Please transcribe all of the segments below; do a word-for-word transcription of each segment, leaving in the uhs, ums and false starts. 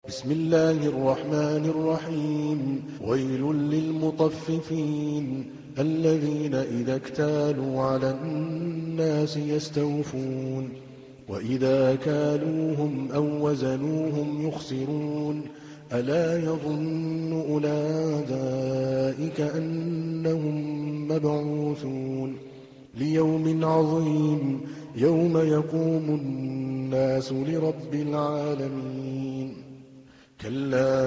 بسم الله الرحمن الرحيم. ويل للمطففين الذين إذا اكتالوا على الناس يستوفون وإذا كالوهم أو وزنوهم يخسرون ألا يظن أولئك أنهم مبعوثون ليوم عظيم يوم يقوم الناس لرب العالمين. كلا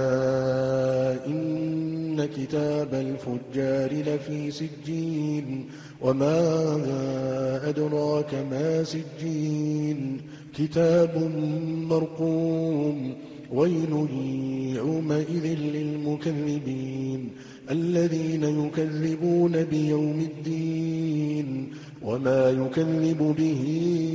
إن كتاب الفجار لفي سجين وما أدراك ما سجين كتاب مرقوم ويل يومئذ للمكذبين الذين يكذبون بيوم الدين وما يكذب به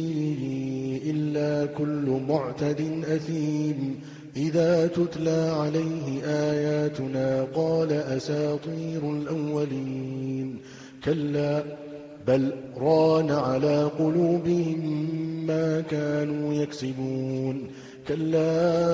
إلا كل معتد أثيم إذا تتلى عليه آياتنا قال أساطير الأولين كلا بل ران على قلوبهم ما كانوا يكسبون كلا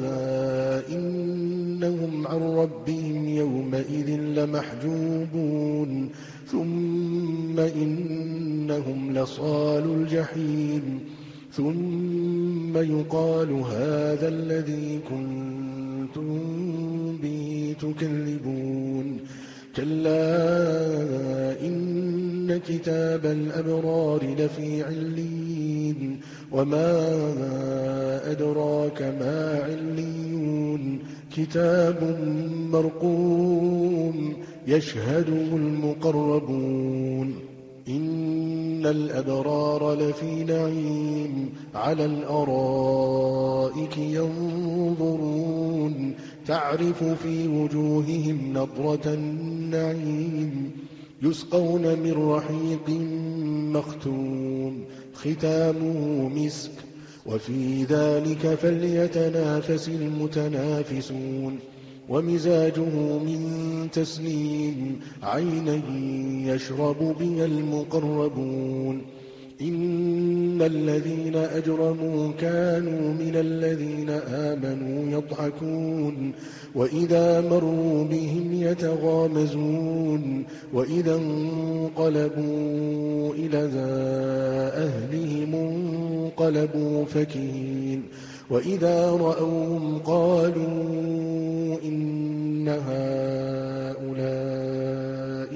إنهم عن ربهم يومئذ لمحجوبون ثم إنهم لصال الجحيم ثم يقال هذا الذي كنتم به تكذبون كلا إن كتاب الأبرار لفي عليين وما أدراك ما عليون كتاب مرقوم يشهده المقربون إن الأبرار لفي نعيم على الأرائك ينظرون تعرف في وجوههم نضرة النعيم يسقون من رحيق مختوم ختامه مسك وفي ذلك فليتنافس المتنافسون ومزاجه من تسنيم عينا يشرب بها المقربون إن الذين أجرموا كانوا من الذين آمنوا يضحكون وإذا مروا بهم يتغامزون وإذا انقلبوا إلى أهلهم انقلبوا فكهين وإذا رأوهم قالوا إن هؤلاء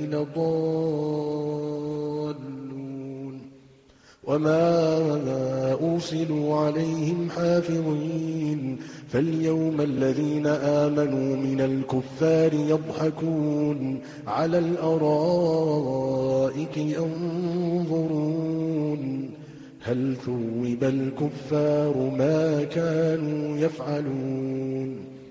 لضالون وما أرسلوا عليهم حافظين فاليوم الذين آمنوا من الكفار يضحكون على الأرائك ينظرون هل ثوب الكفار ما كانوا يفعلون